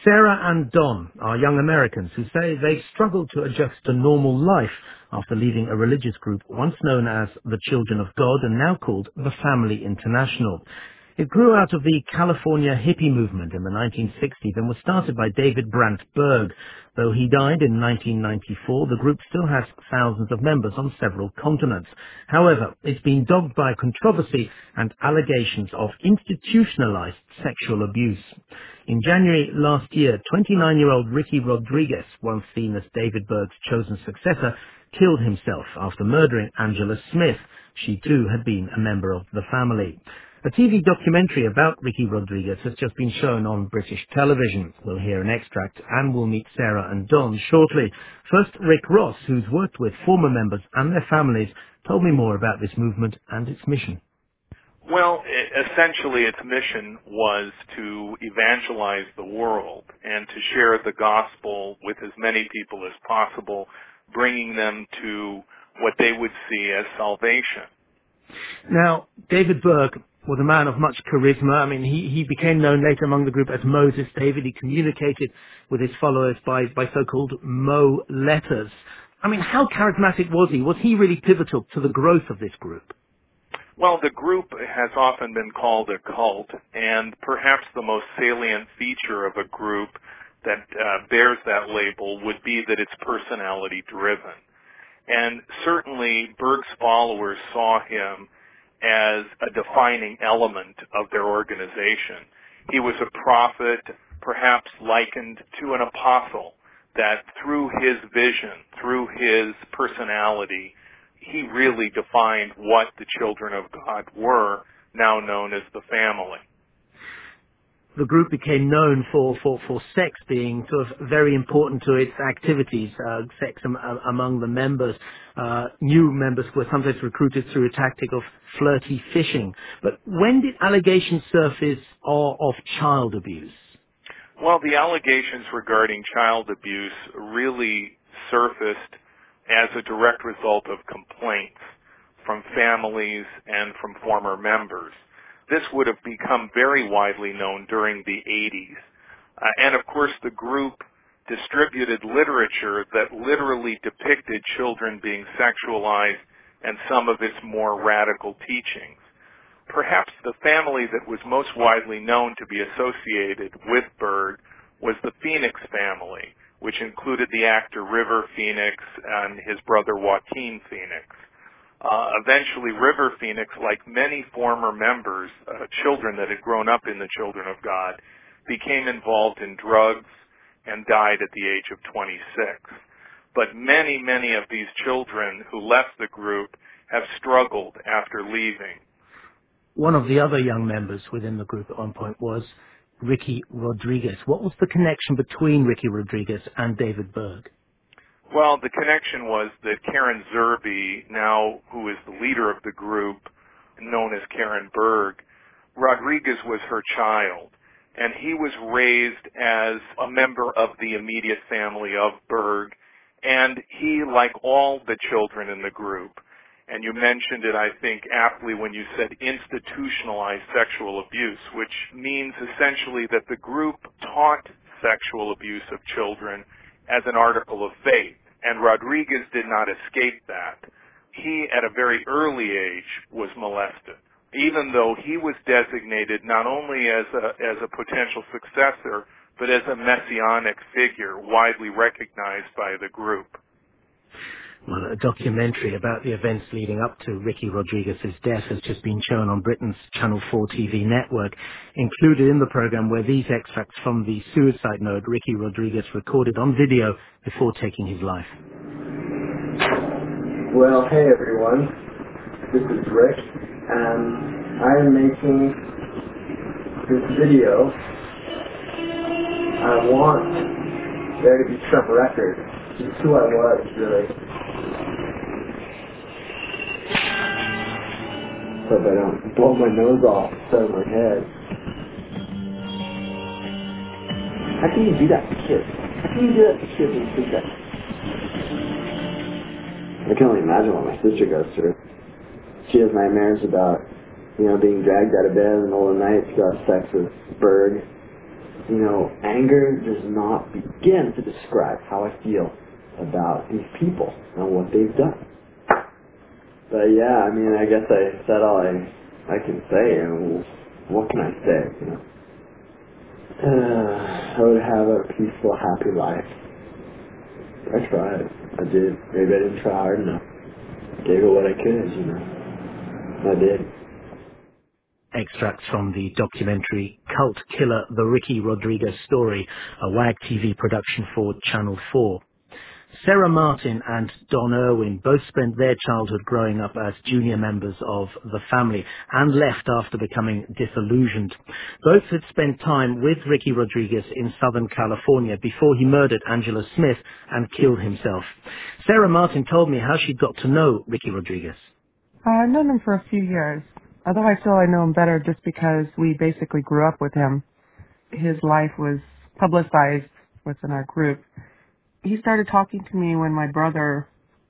Sarah and Don are young Americans who say they've struggled to adjust to normal life after leaving a religious group once known as the Children of God and now called the Family International. It grew out of the California hippie movement in the 1960s and was started by David Brandt Berg. Though he died in 1994, the group still has thousands of members on several continents. However, it's been dogged by controversy and allegations of institutionalized sexual abuse. In January last year, 29-year-old Ricky Rodriguez, once seen as David Berg's chosen successor, killed himself after murdering Angela Smith. She too had been a member of the family. A TV documentary about Ricky Rodriguez has just been shown on British television. We'll hear an extract and we'll meet Sarah and Don shortly. First, Rick Ross, who's worked with former members and their families, told me more about this movement and its mission. Well, essentially its mission was to evangelize the world and to share the gospel with as many people as possible, bringing them to what they would see as salvation. Now, David Berg was a man of much charisma. I mean, he became known later among the group as Moses David. He communicated with his followers by so-called Mo letters. I mean, how charismatic was he? Was he really pivotal to the growth of this group? Well, the group has often been called a cult, and perhaps the most salient feature of a group that bears that label would be that it's personality-driven. And certainly Berg's followers saw him as a defining element of their organization. He was a prophet, perhaps likened to an apostle, that through his vision, through his personality, he really defined what the children of God were, now known as the family. The group became known for sex being sort of very important to its activities, sex among the members. New members were sometimes recruited through a tactic of flirty fishing. But when did allegations surface of child abuse? Well, the allegations regarding child abuse really surfaced as a direct result of complaints from families and from former members. This would have become very widely known during the 80s. And of course, the group distributed literature that literally depicted children being sexualized and some of its more radical teachings. Perhaps the family that was most widely known to be associated with Berg was the Phoenix family, which included the actor River Phoenix and his brother Joaquin Phoenix. Eventually, River Phoenix, like many former members, children that had grown up in the Children of God, became involved in drugs and died at the age of 26. But many, many of these children who left the group have struggled after leaving. One of the other young members within the group at one point was Ricky Rodriguez. What was the connection between Ricky Rodriguez and David Berg? Well, the connection was that Karen Zerbe, now who is the leader of the group, known as Karen Berg, Rodriguez was her child, and he was raised as a member of the immediate family of Berg, and he, like all the children in the group, and you mentioned it, I think, aptly when you said institutionalized sexual abuse, which means essentially that the group taught sexual abuse of children as an article of faith, and Rodriguez did not escape that. He, at a very early age, was molested, even though he was designated not only as a potential successor, but as a messianic figure widely recognized by the group. Well, a documentary about the events leading up to Ricky Rodriguez's death has just been shown on Britain's Channel 4 TV network. Included in the program were these extracts from the suicide note Ricky Rodriguez recorded on video before taking his life. Well, hey everyone, this is Rick, and I am making this video. I want there to be some record, just who I was, really. So that I don't blow my nose off instead of my head. How can you do that to kids? How can you do that to kids and think that? I can only imagine what my sister goes through. She has nightmares about, being dragged out of bed in the middle of the night to have sex with Berg. Anger does not begin to describe how I feel about these people and what they've done. But yeah, I guess I said all I can say, and what can I say, I would have a peaceful, happy life. I tried. I did. Maybe I didn't try hard enough. Gave it what I could. I did. Extracts from the documentary Cult Killer: The Ricky Rodriguez Story, a WAG TV production for Channel 4. Sarah Martin and Don Irwin both spent their childhood growing up as junior members of the family and left after becoming disillusioned. Both had spent time with Ricky Rodriguez in Southern California before he murdered Angela Smith and killed himself. Sarah Martin told me how she got to know Ricky Rodriguez. I've known him for a few years. Although I feel I know him better just because we basically grew up with him. His life was publicized within our group. He started talking to me when my brother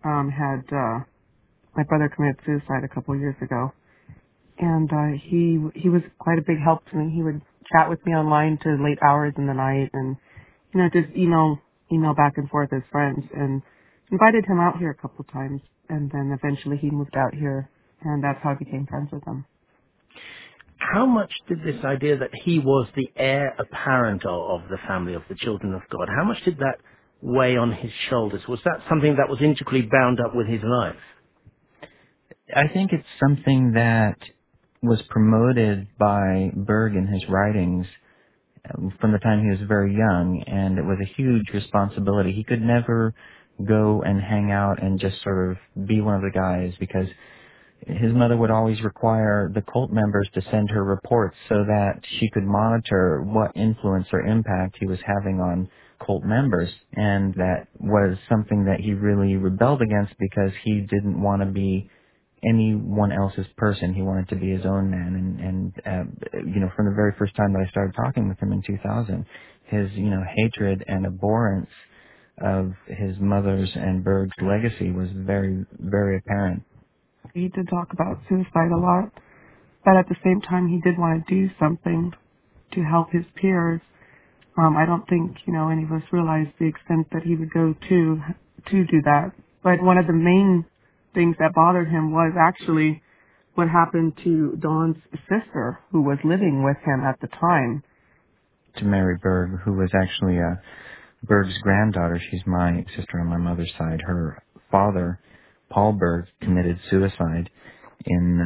my brother committed suicide a couple of years ago. And he was quite a big help to me. He would chat with me online to late hours in the night and just email back and forth as friends, and invited him out here a couple of times, and then eventually he moved out here, and that's how I became friends with him. How much did this idea that he was the heir apparent of the family of the Children of God, how much did that weigh on his shoulders? Was that something that was integrally bound up with his life? I think it's something that was promoted by Berg in his writings from the time he was very young, and it was a huge responsibility. He could never go and hang out and just sort of be one of the guys, because his mother would always require the cult members to send her reports so that she could monitor what influence or impact he was having on cult members. And that was something that he really rebelled against, because he didn't want to be anyone else's person. He wanted to be his own man. And from the very first time that I started talking with him in 2000, his, hatred and abhorrence of his mother's and Berg's legacy was very, very apparent. He did talk about suicide a lot, but at the same time he did want to do something to help his peers. I don't think, any of us realized the extent that he would go to do that. But one of the main things that bothered him was actually what happened to Dawn's sister, who was living with him at the time. To Mary Berg, who was actually Berg's granddaughter. She's my sister on my mother's side. Her father, Paul Berg, committed suicide in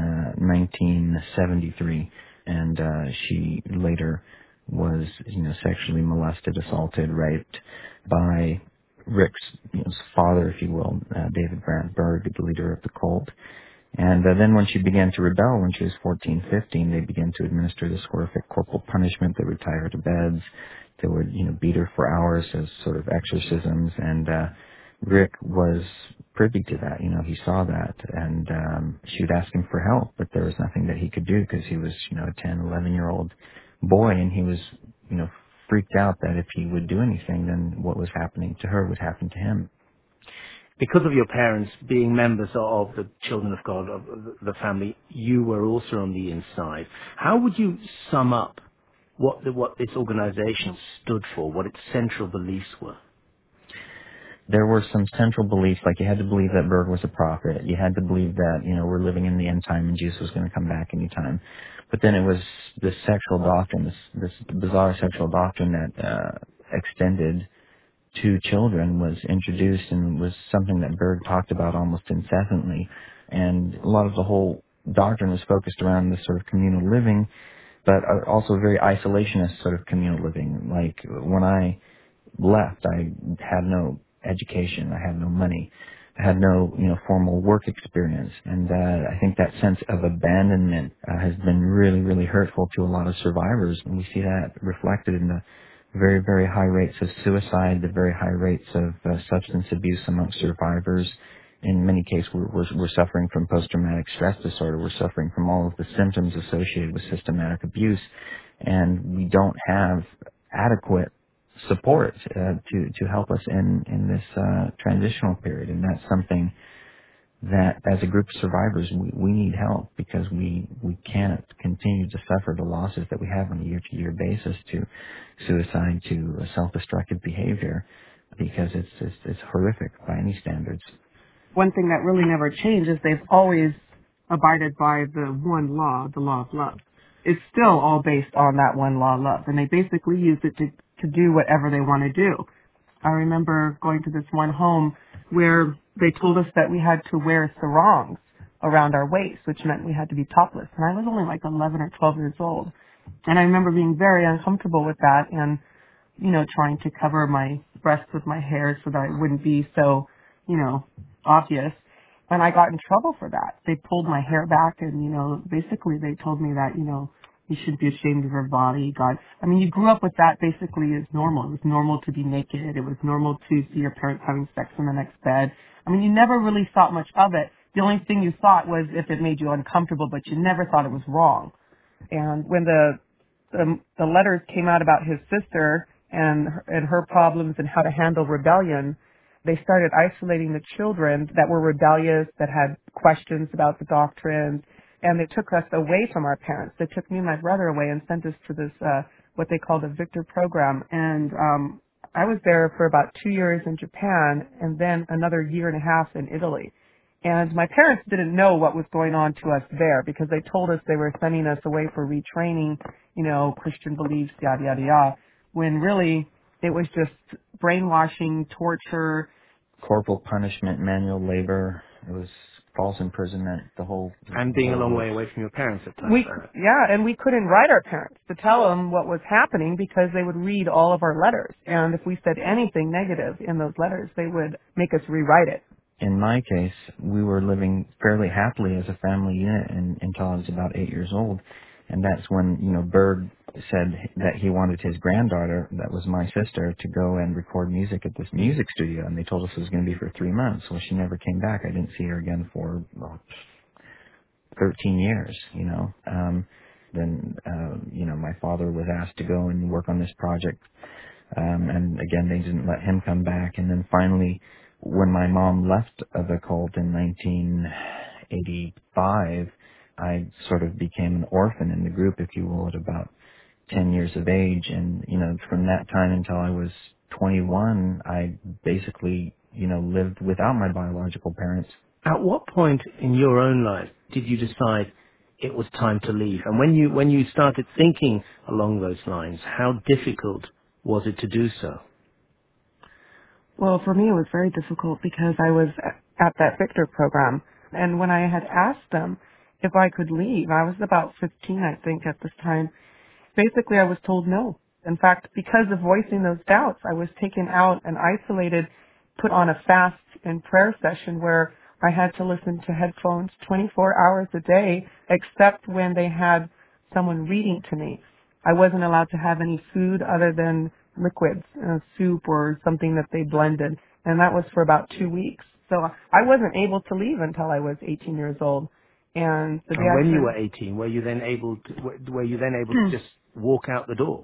1973, and she later was, sexually molested, assaulted, raped by Rick's father, if you will, David Brandt Berg, the leader of the cult. And then when she began to rebel, when she was 14, 15, they began to administer this horrific corporal punishment. They would tie her to beds. They would, beat her for hours as sort of exorcisms. And Rick was privy to that. He saw that. And she would ask him for help, but there was nothing that he could do, because he was, a 10, 11-year-old boy, and he was, freaked out that if he would do anything, then what was happening to her would happen to him. Because of your parents being members of the Children of God, of the family, you were also on the inside. How would you sum up what this organization stood for, what its central beliefs were? There were some central beliefs, like you had to believe that Berg was a prophet. You had to believe that, we're living in the end time and Jesus was going to come back anytime. But then it was this sexual doctrine, this bizarre sexual doctrine that extended to children, was introduced, and was something that Berg talked about almost incessantly. And a lot of the whole doctrine was focused around this sort of communal living, but also very isolationist sort of communal living. Like when I left, I had no education, I had no money, I had no, formal work experience, and I think that sense of abandonment has been really, really hurtful to a lot of survivors, and we see that reflected in the very, very high rates of suicide, the very high rates of substance abuse amongst survivors. In many cases, we're suffering from post-traumatic stress disorder. We're suffering from all of the symptoms associated with systematic abuse, and we don't have adequate support to help us in this transitional period. And that's something that as a group of survivors, we need help because we can't continue to suffer the losses that we have on a year-to-year basis to suicide, to self-destructive behavior, because it's horrific by any standards. One thing that really never changed is they've always abided by the one law, the law of love. It's still all based on that one law of love, and they basically use it to do whatever they want to do. I remember going to this one home where they told us that we had to wear sarongs around our waist, which meant we had to be topless. And I was only like 11 or 12 years old. And I remember being very uncomfortable with that and, trying to cover my breasts with my hair so that it wouldn't be so, obvious. And I got in trouble for that. They pulled my hair back and, basically they told me that, you shouldn't be ashamed of your body. You grew up with that basically as normal. It was normal to be naked. It was normal to see your parents having sex in the next bed. You never really thought much of it. The only thing you thought was if it made you uncomfortable, but you never thought it was wrong. And when the letters came out about his sister and her problems and how to handle rebellion, they started isolating the children that were rebellious, that had questions about the doctrines, and they took us away from our parents. They took me and my brother away and sent us to this, what they call the Victor program. And I was there for about 2 years in Japan and then another year and a half in Italy. And my parents didn't know what was going on to us there because they told us they were sending us away for retraining, Christian beliefs, yada, yada, yada, when really it was just brainwashing, torture. Corporal punishment, manual labor. It was false imprisonment, the whole... And being a long way away from your parents at times. And we couldn't write our parents to tell them what was happening because they would read all of our letters. And if we said anything negative in those letters, they would make us rewrite it. In my case, we were living fairly happily as a family unit until I was about 8 years old. And that's when, Berg said that he wanted his granddaughter, that was my sister, to go and record music at this music studio. And they told us it was going to be for 3 months. Well, she never came back. I didn't see her again for 13 years, Then, my father was asked to go and work on this project. And again, they didn't let him come back. And then finally, when my mom left the cult in 1985, I sort of became an orphan in the group, if you will, at about 10 years of age. And, from that time until I was 21, I basically, lived without my biological parents. At what point in your own life did you decide it was time to leave? And when you started thinking along those lines, how difficult was it to do so? Well, for me, it was very difficult because I was at that Victor program. And when I had asked them if I could leave, I was about 15, I think, at this time. Basically, I was told no. In fact, because of voicing those doubts, I was taken out and isolated, put on a fast and prayer session where I had to listen to headphones 24 hours a day, except when they had someone reading to me. I wasn't allowed to have any food other than liquids, soup or something that they blended. And that was for about 2 weeks. So I wasn't able to leave until I was 18 years old. And when you were 18, were you then able to just walk out the door?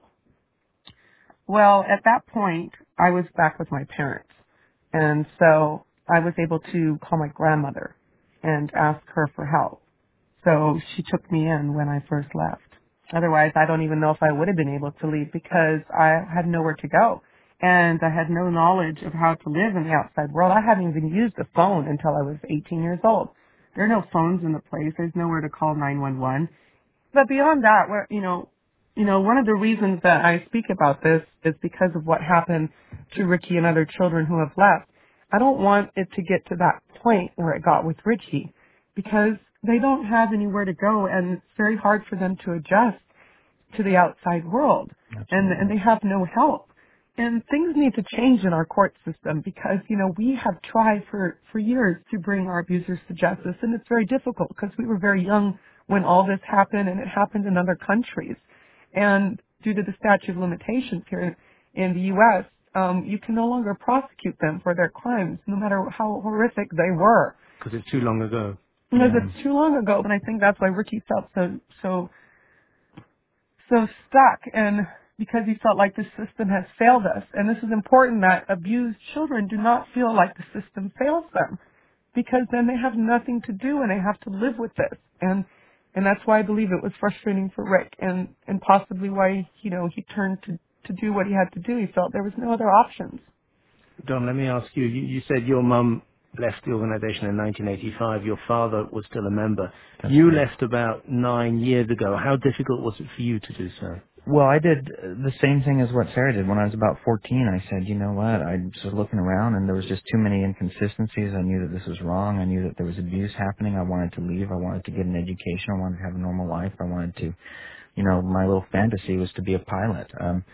Well, at that point, I was back with my parents. And so I was able to call my grandmother and ask her for help. So she took me in when I first left. Otherwise, I don't even know if I would have been able to leave because I had nowhere to go. And I had no knowledge of how to live in the outside world. I hadn't even used a phone until I was 18 years old. There are no phones in the place. There's nowhere to call 911. But beyond that, one of the reasons that I speak about this is because of what happened to Ricky and other children who have left. I don't want it to get to that point where it got with Ricky because they don't have anywhere to go and it's very hard for them to adjust to the outside world. And they have no help. And things need to change in our court system because, we have tried for years to bring our abusers to justice, and it's very difficult because we were very young when all this happened, and it happened in other countries. And due to the statute of limitations here in the U.S., you can no longer prosecute them for their crimes, no matter how horrific they were. Because it's too long ago. Because it's too long ago, and I think that's why Ricky felt so stuck, and because he felt like the system has failed us. And this is important that abused children do not feel like the system fails them. because then they have nothing to do and they have to live with this. And that's why I believe it was frustrating for Rick and possibly why, he turned to do what he had to do. He felt there was no other options. Don, let me ask you, you said your mum left the organization in 1985. Your father was still a member. That's You right. left about 9 years ago. How difficult was it for you to do so? Well, I did the same thing as what Sarah did. When I was about 14, I said, you know what, I was looking around and there was just too many inconsistencies. I knew that this was wrong. I knew that there was abuse happening. I wanted to leave. I wanted to get an education. I wanted to have a normal life. I wanted to, my little fantasy was to be a pilot.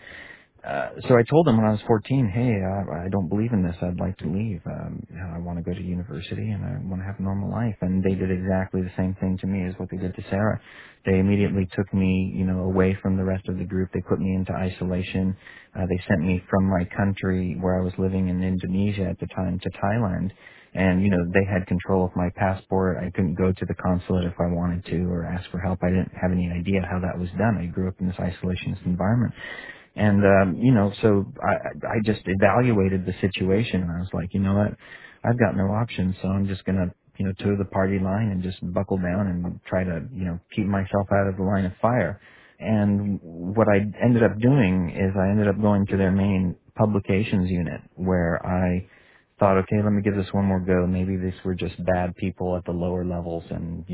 So I told them when I was 14, hey, I don't believe in this. I'd like to leave. I want to go to university and I want to have a normal life. And they did exactly the same thing to me as what they did to Sarah. They immediately took me, away from the rest of the group. They put me into isolation. They sent me from my country where I was living in Indonesia at the time to Thailand. And, they had control of my passport. I couldn't go to the consulate if I wanted to or ask for help. I didn't have any idea how that was done. I grew up in this isolationist environment. And, so I just evaluated the situation and I was like, you know what, I've got no options, so I'm just going to, toe the party line and just buckle down and try to, keep myself out of the line of fire. And what I ended up doing is I ended up going to their main publications unit where I thought, okay, let me give this one more go. Maybe these were just bad people at the lower levels and,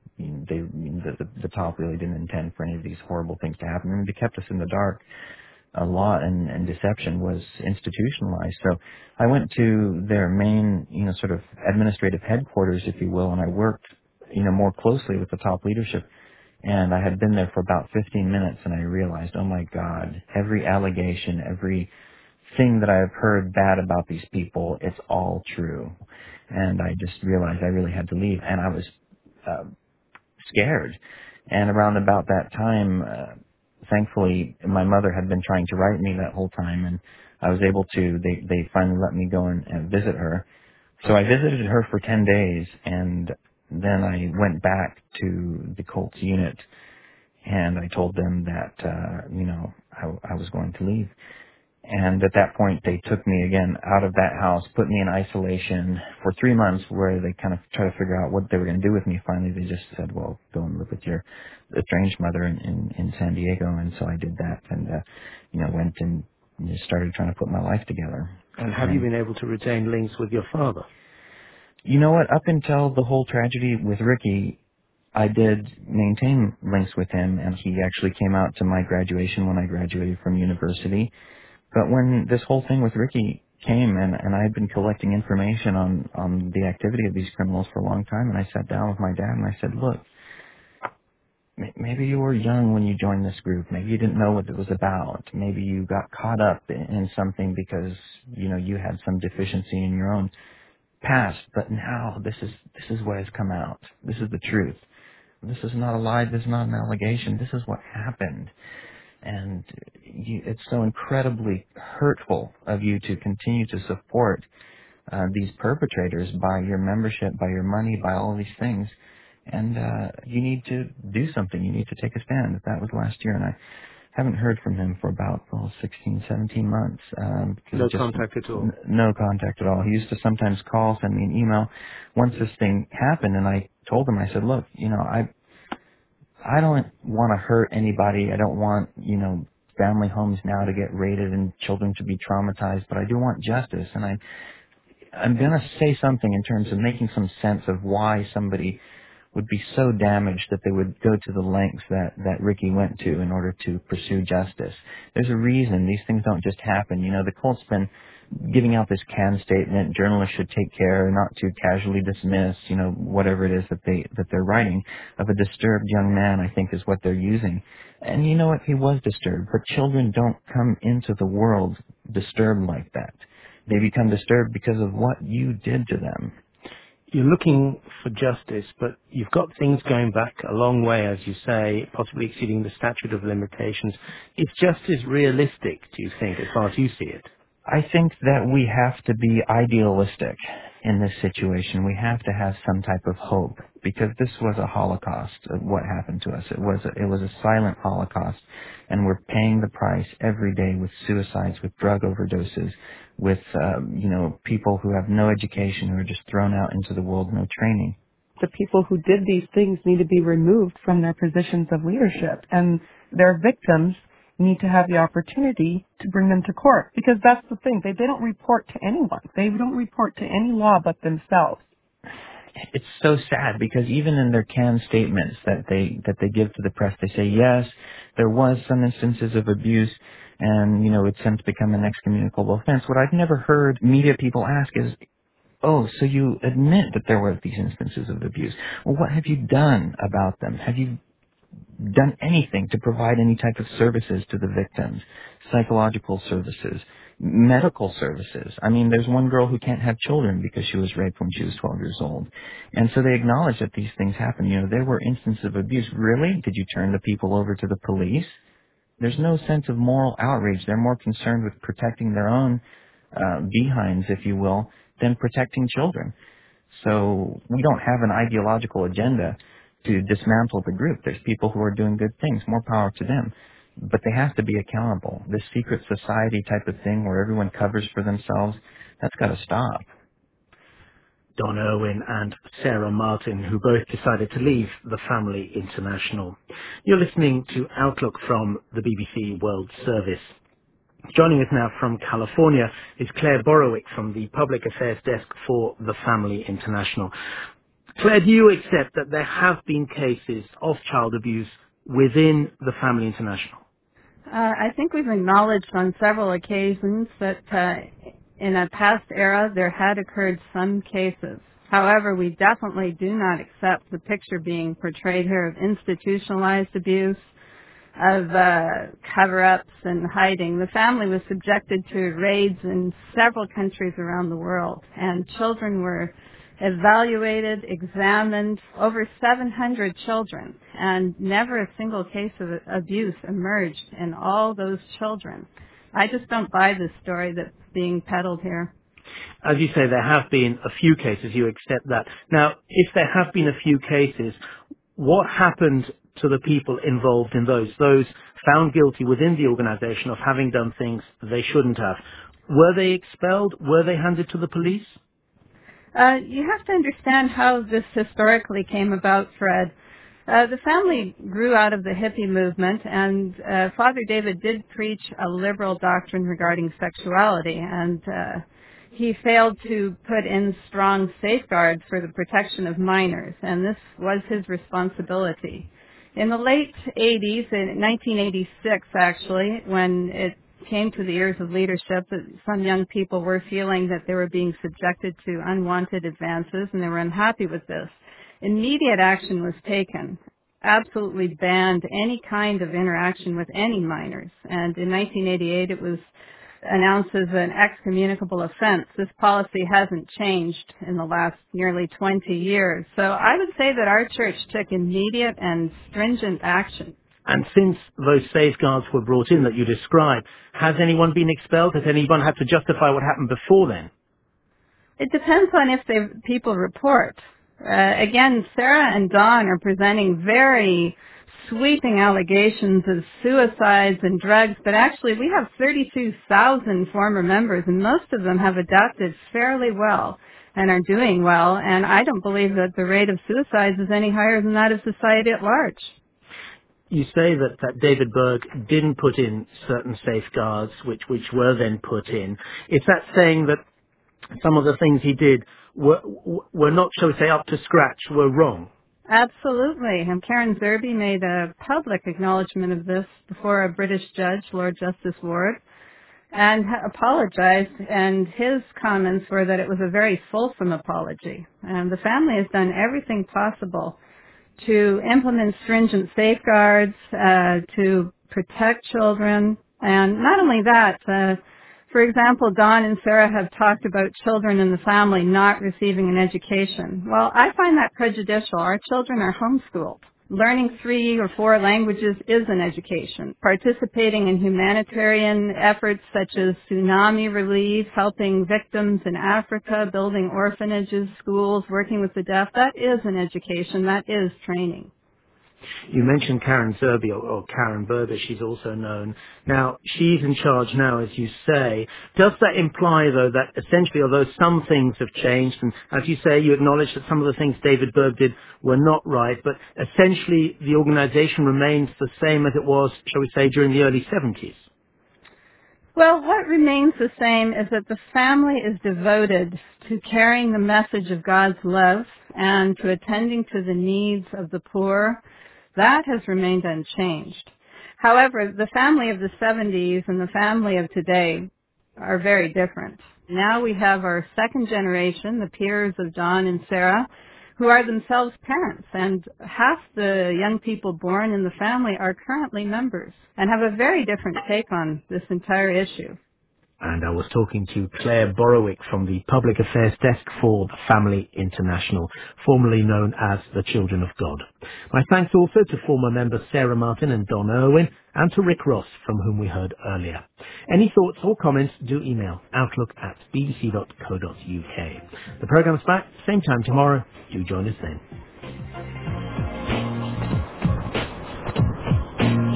the top really didn't intend for any of these horrible things to happen. And they kept us in the dark a lot, and deception was institutionalized. So I went to their main, sort of administrative headquarters, if you will, and I worked, more closely with the top leadership. And I had been there for about 15 minutes and I realized, oh my God, every allegation, every thing that I've heard bad about these people, it's all true. And I just realized I really had to leave. And I was uh, scared. And around about that time, thankfully, my mother had been trying to write me that whole time, and I was able to. They finally let me go and visit her. So I visited her for 10 days, and then I went back to the Colts unit, and I told them that, I was going to leave. And at that point, they took me again out of that house, put me in isolation for 3 months where they kind of try to figure out what they were going to do with me. Finally, they just said, well, go and live with your estranged mother in San Diego. And so I did that and, went and just started trying to put my life together. And have you And been able to retain links with your father? you know what? Up until the whole tragedy with Ricky, I did maintain links with him, and he actually came out to my graduation when I graduated from university. But when this whole thing with Ricky came and I had been collecting information on the activity of these criminals for a long time, and I sat down with my dad and I said, look, maybe you were young when you joined this group. Maybe you didn't know what it was about. Maybe you got caught up in something because, you had some deficiency in your own past. But now this is what has come out. This is the truth. This is not a lie. This is not an allegation. This is what happened. And it's so incredibly hurtful of you to continue to support these perpetrators by your membership, by your money, by all these things. And you need to do something. You need to take a stand. That was last year, and I haven't heard from him for about 16, 17 months. Because No just contact at all? no contact at all. He used to sometimes call, send me an email. Once this thing happened, and I told him, I said, look, I don't want to hurt anybody. I don't want, family homes now to get raided and children to be traumatized, but I do want justice. And I'm going to say something in terms of making some sense of why somebody would be so damaged that they would go to the lengths that Ricky went to in order to pursue justice. There's a reason. These things don't just happen. The Colt's been giving out this can statement, journalists should take care not to casually dismiss, whatever it is that they're writing. Of a disturbed young man, I think is what they're using. And you know what? He was disturbed, but children don't come into the world disturbed like that. They become disturbed because of what you did to them. You're looking for justice, but you've got things going back a long way, as you say, possibly exceeding the statute of limitations. Is justice realistic, do you think, as far as you see it? I think that we have to be idealistic. in this situation. We have to have some type of hope, because this was a Holocaust of what happened to us. It was a silent Holocaust, and we're paying the price every day with suicides, with drug overdoses, with people who have no education, who are just thrown out into the world, no training. The people who did these things need to be removed from their positions of leadership, and their victims need to have the opportunity to bring them to court, because that's the thing. They don't report to anyone. They don't report to any law but themselves. It's so sad, because even in their canned statements that they give to the press, they say, yes, there was some instances of abuse, and it's since become an excommunicable offense. What I've never heard media people ask is, oh, so you admit that there were these instances of abuse. Well, what have you done about them? Have you done anything to provide any type of services to the victims? Psychological services, medical services. I mean, there's one girl who can't have children because she was raped when she was 12 years old. And so they acknowledge that these things happen. There were instances of abuse. Really? Did you turn the people over to the police? There's no sense of moral outrage. They're more concerned with protecting their own behinds, if you will, than protecting children. So we don't have an ideological agenda to dismantle the group. There's people who are doing good things. More power to them. But they have to be accountable. This secret society type of thing where everyone covers for themselves, that's got to stop. Don Irwin and Sarah Martin, who both decided to leave the Family International. You're listening to Outlook from the BBC World Service. Joining us now from California is Claire Borowick from the Public Affairs Desk for the Family International. Claire, do you accept that there have been cases of child abuse within the Family International? I think we've acknowledged on several occasions that in a past era there had occurred some cases. However, we definitely do not accept the picture being portrayed here of institutionalized abuse, of cover-ups and hiding. The family was subjected to raids in several countries around the world, and children were evaluated, examined, over 700 children, and never a single case of abuse emerged in all those children. I just don't buy this story that's being peddled here. As you say, there have been a few cases. You accept that. Now, if there have been a few cases, what happened to the people involved in those found guilty within the organization of having done things they shouldn't have? Were they expelled? Were they handed to the police? You have to understand how this historically came about, Fred. The family grew out of the hippie movement, and Father David did preach a liberal doctrine regarding sexuality, and he failed to put in strong safeguards for the protection of minors, and this was his responsibility. In the late 80s, in 1986 actually, when it came to the ears of leadership that some young people were feeling that they were being subjected to unwanted advances, and they were unhappy with this, immediate action was taken. Absolutely banned any kind of interaction with any minors. And in 1988, it was announced as an excommunicable offense. This policy hasn't changed in the last nearly 20 years. So I would say that our church took immediate and stringent action. And since those safeguards were brought in that you described, has anyone been expelled? Has anyone had to justify what happened before then? It depends on if people report. Again, Sarah and Don are presenting very sweeping allegations of suicides and drugs, but actually we have 32,000 former members, and most of them have adapted fairly well and are doing well, and I don't believe that the rate of suicides is any higher than that of society at large. You say that David Berg didn't put in certain safeguards which were then put in. Is that saying that some of the things he did were not, shall we say, up to scratch, were wrong? Absolutely. And Karen Zerby made a public acknowledgement of this before a British judge, Lord Justice Ward, and apologized, and his comments were that it was a very fulsome apology. And the family has done everything possible to implement stringent safeguards, to protect children, and not only that, for example, Don and Sarah have talked about children in the family not receiving an education. Well, I find that prejudicial. Our children are homeschooled. Learning 3 or 4 languages is an education. Participating in humanitarian efforts such as tsunami relief, helping victims in Africa, building orphanages, schools, working with the deaf, that is an education. That is training. You mentioned Karen Zerby, or Karen Berber, she's also known. Now, she's in charge now, as you say. Does that imply, though, that essentially, although some things have changed, and as you say, you acknowledge that some of the things David Berg did were not right, but essentially the organization remains the same as it was, shall we say, during the early 70s? Well, what remains the same is that the family is devoted to carrying the message of God's love and to attending to the needs of the poor. That has remained unchanged. However, the family of the 70s and the family of today are very different. Now we have our second generation, the peers of John and Sarah, who are themselves parents, and half the young people born in the family are currently members and have a very different take on this entire issue. And I was talking to Claire Borowick from the Public Affairs Desk for the Family International, formerly known as the Children of God. My thanks also to former members Sarah Martin and Don Irwin, and to Rick Ross, from whom we heard earlier. Any thoughts or comments, do email outlook@bbc.co.uk. The programme's back, same time tomorrow. Do join us then.